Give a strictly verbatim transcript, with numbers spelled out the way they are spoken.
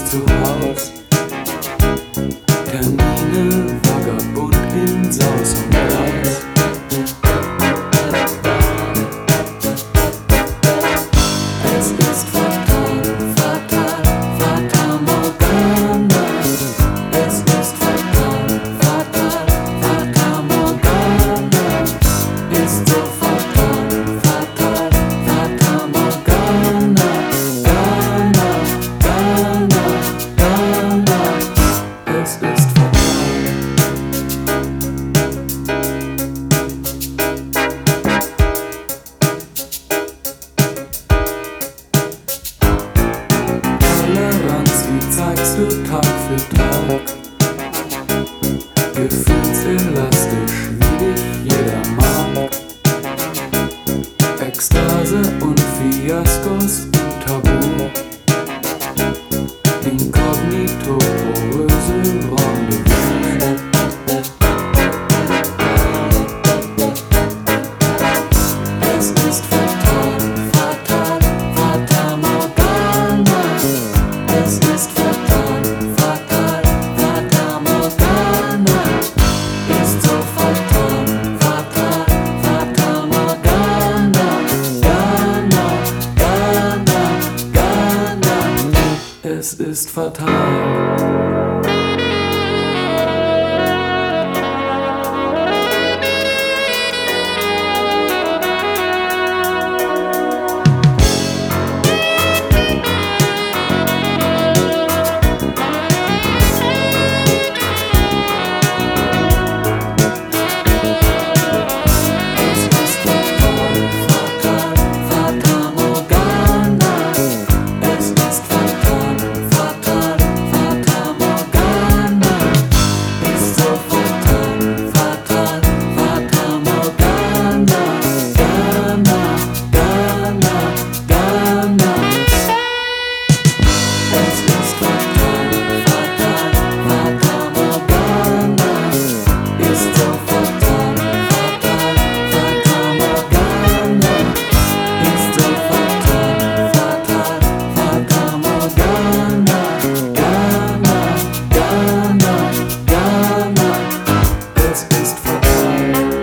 nicht zu Haus. Termine, vagabund in Saus und Braus. Es ist fatal, fatal, Fata Morgana. Es ist fatal, fatal, Fata Morgana. Ist so fatal, fatal, Fata Morgana. Gana, Gana, Gana. Es ist fatal. Toleranz, wie zeigst du Tag für Tag? Gefühlselastisch, wie dich jeder mag. Ekstase und Fiaskos und Tabu. Inkognito, poröse Rendezvous. Es ist fatal, fatal, Fata Morgana. Es ist fatal, fatal, Fata Morgana. Ist so fatal, fatal, Fata Morgana. Gana, Gana, Gana. Es ist fatal. Es ist fatal.